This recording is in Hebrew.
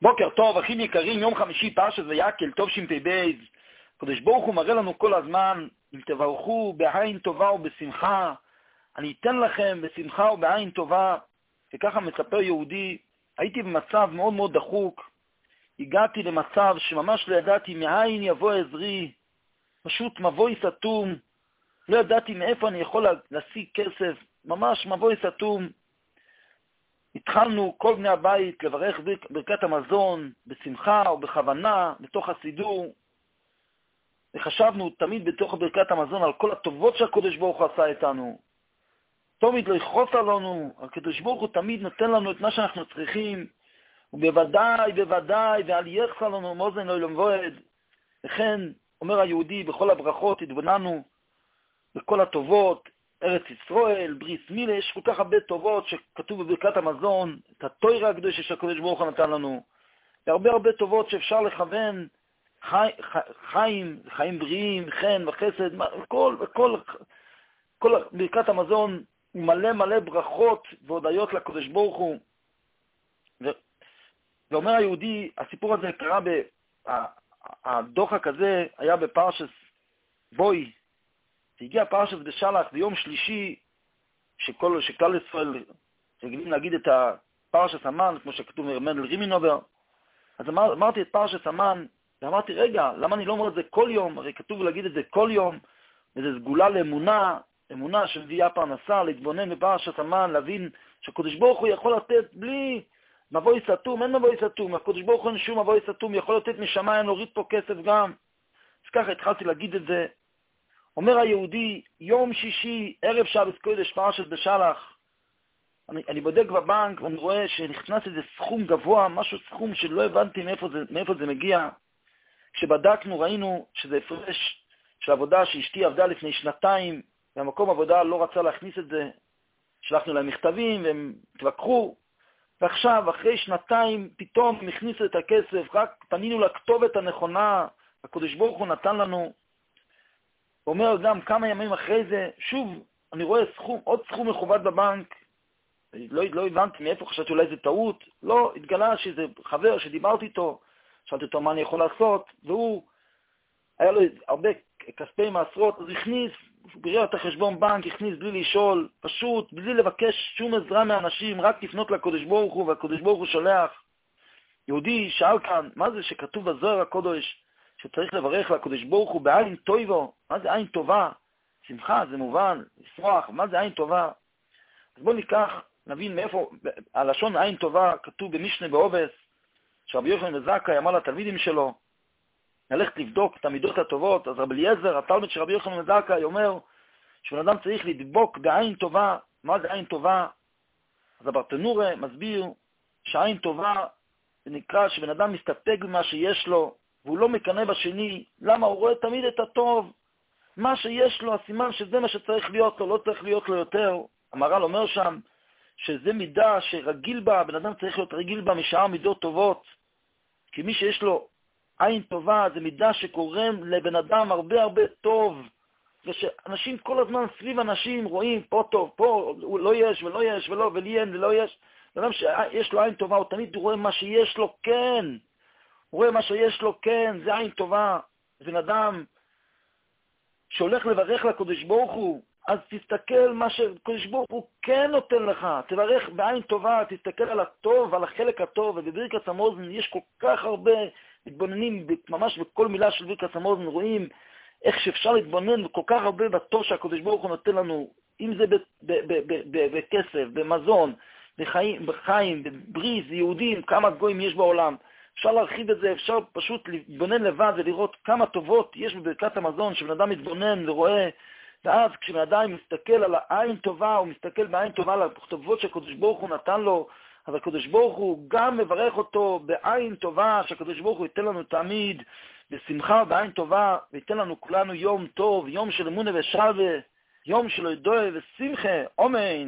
בוקר טוב, אחים יקרים, יום חמישי פרשת ויקל, טוב ש"פ. הקדוש ברוך הוא מראה לנו כל הזמן, אם תברכו בעין טובה ובשמחה, אני אתן לכם בשמחה ובעין טובה. וככה מספר יהודי, הייתי במצב מאוד מאוד דחוק, הגעתי למצב שממש לא ידעתי מאין יבוא עזרי, פשוט מבוי סתום, לא ידעתי מאיפה אני יכול להשיג כסף, ממש מבוי סתום. התחלנו כל בני הבית לברך ברכת המזון בשמחה או בכוונה, בתוך הסידור, וחשבנו תמיד בתוך ברכת המזון על כל הטובות שהקדוש ברוך הוא עשה איתנו. תמיד לא יחוס עלינו, הקדוש ברוך הוא תמיד נותן לנו את מה שאנחנו צריכים, ובוודאי, ועל יחס עלינו מאוזן לא ילמבועד. וכן, אומר היהודי, בכל הברכות התבוננו בכל הטובות, ארץ ישראל, בריס מילה, יש כל כך הרבה טובות שכתוב בברכת המזון, את התורה הקדושה שהקדוש ברוך הוא נתן לנו, והרבה טובות שאפשר לכוון, חיים בריאים, חן וחסד, כל ברכת המזון הוא מלא ברכות והודיות לקדוש ברוך הוא. ואומר היהודי, הסיפור הזה קרה, הדוחק הזה היה בפרשת בוי, הגיע פרשת בשלח ביום שלישי, שכלל ישראל רגילים להגיד את פרשת המן, כמו שכתוב מרמנדל רימינובר. אז אמרתי את פרשת המן, ואמרתי, רגע, למה אני לא אומר את זה כל יום? הרי כתוב להגיד את זה כל יום, וזה סגולה לאמונה, אמונה שמביאה פרנסה, להתבונן בפרשת המן, להבין שהקדוש ברוך הוא יכול לתת בלי מבוי סתום, אין מבוי סתום, הקדוש ברוך הוא אין שום מבוי סתום, יכול לתת משמיים, להוריד פה כסף גם. אז ככה התחלתי להגיד את זה. אומר היהודי, יום שישי, ערב שבת קודש, פרשת בשלח, אני בודק בבנק ואני רואה שנכנס איזה סכום גבוה, סכום שלא הבנתי מאיפה זה מגיע. כשבדקנו ראינו שזה הפרש של עבודה שאשתי עבדה לפני שנתיים, והמקום עבודה לא רצה להכניס את זה. שלחנו להם מכתבים והם התווכחו, ועכשיו אחרי שנתיים פתאום הם הכניסו את הכסף, רק פנינו לכתובת הנכונה, הקדוש ברוך הוא נתן לנו. הוא אומר גם כמה ימים אחרי זה, שוב אני רואה עוד סכום מכובד בבנק, לא הבנתי מאיפה, חשבתי אולי זה טעות, לא, התגלה שזה חבר שדיברתי איתו, שאלתי אותו מה אני יכול לעשות, והוא, היה לו הרבה כספי מעשרות, אז הכניס, ברר את החשבון בנק, הכניס בלי לשאול, פשוט, בלי לבקש שום עזרה מאנשים, רק לפנות לקדוש ברוך הוא, והקדוש ברוך הוא שולח. יהודי שאל כאן, מה זה שכתוב בזוהר הקודש, שצריך לברך לקדוש ברוך הוא בעין טויבו? מה זה עין טובה? שמחה, זה מובן, לשמוח, מה זה עין טובה? אז בואו נבין מאיפה, הלשון עין טובה כתוב במשנה בעובס, שרבי יוחנן בן זכאי אמר לתלמידים שלו, נלך לבדוק את המידות הטובות. אז רבי אליעזר, התלמיד של רבי יוחנן בן זכאי, אומר שבן אדם צריך לדבוק בעין טובה. מה זה עין טובה? אז הברטנורה מסביר שעין טובה זה נקרא שבן אדם מסתפק במה שיש לו, והוא לא מקנא בשני. למה? הוא רואה תמיד את הטוב. מה שיש לו, הסימן שזה מה שצריך להיות לו, לא צריך להיות לו יותר. המהר"ל אומר שם שזה מידה שרגיל בה, בן אדם צריך להיות רגיל בה משאר מידות טובות. כי מי שיש לו עין טובה זה מידה שקורם לבן אדם הרבה טוב. ושאנשים כל הזמן סביב אנשים רואים פה טוב, פה לא יש ולא יש ולי אין ולא יש. בן אדם שיש לו עין טובה, הוא תמיד רואה מה שיש לו כן. הוא רואה מה שיש לו כן, זה עין טובה. בן אדם שהולך לברך לקדוש ברוך הוא, אז תסתכל מה שקדוש ברוך הוא כן נותן לך. תברך בעין טובה, תסתכל על הטוב, על החלק הטוב. ובברכת המזון יש כל כך הרבה מתבוננים, ממש בכל מילה של ברכת המזון רואים איך שאפשר להתבונן כל כך הרבה בטוב שהקדוש ברוך הוא נותן לנו, אם זה בכסף, במזון, בחיים, בבריז, יהודים, כמה גויים יש בעולם. אפשר להרחיב את זה, אפשר פשוט להתבונן לבד ולראות כמה טובות יש בברכת המזון, שבן אדם מתבונן ורואה. ואז כשבן אדם מסתכל על העין טובה, הוא מסתכל בעין טובה על הטובות שהקדוש ברוך הוא נתן לו, אבל הקדוש ברוך הוא גם מברך אותו בעין טובה, שהקדוש ברוך הוא ייתן לנו תמיד בשמחה בעין טובה, וייתן לנו כולנו יום טוב, יום של אמונה ושלווה, יום של הודיה ושמחה, אמן.